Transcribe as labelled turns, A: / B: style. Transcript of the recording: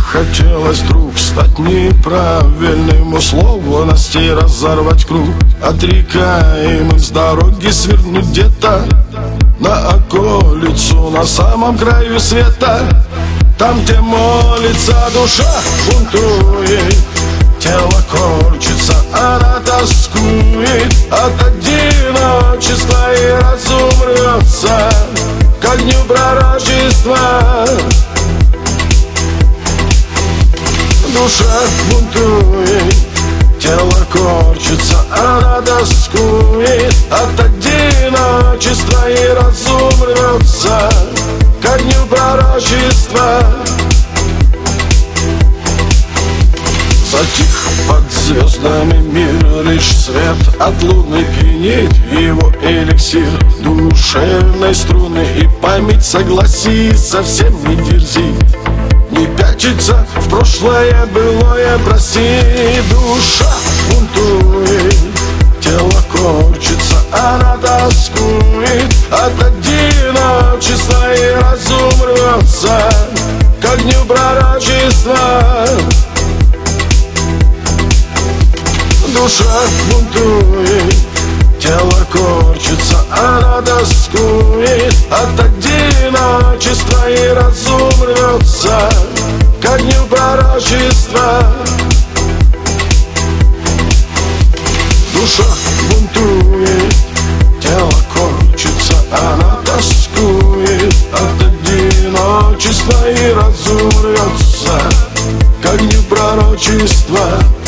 A: Хотелось вдруг стать неправильным, условностей разорвать круг, отрекаемым с дороги свернуть где-то на околицу, на самом краю света. Там, где молится душа, бунтует, тело корчится, она тоскует от одиночества, и разум рвется к огню пророчества. Душа бунтует, тело корчится, она тоскует от одиночества, и разум рвется к огню пророчества. Затих под звездами мир, лишь свет от луны пьянит его эликсир душевной струны, и память, согласись, совсем не дерзит, не пятится в прошлое былое, прости. Душа бунтует, тело корчится, она тоскует от одиночества, и разум рвется к огню пророчества. Душа бунтует, тело корчится, она тоскует от одиночества, и разум рвется к огню пророчества. Душа бунтует, тело корчится, она тоскует от одиночества, и разум рвется к огню пророчества.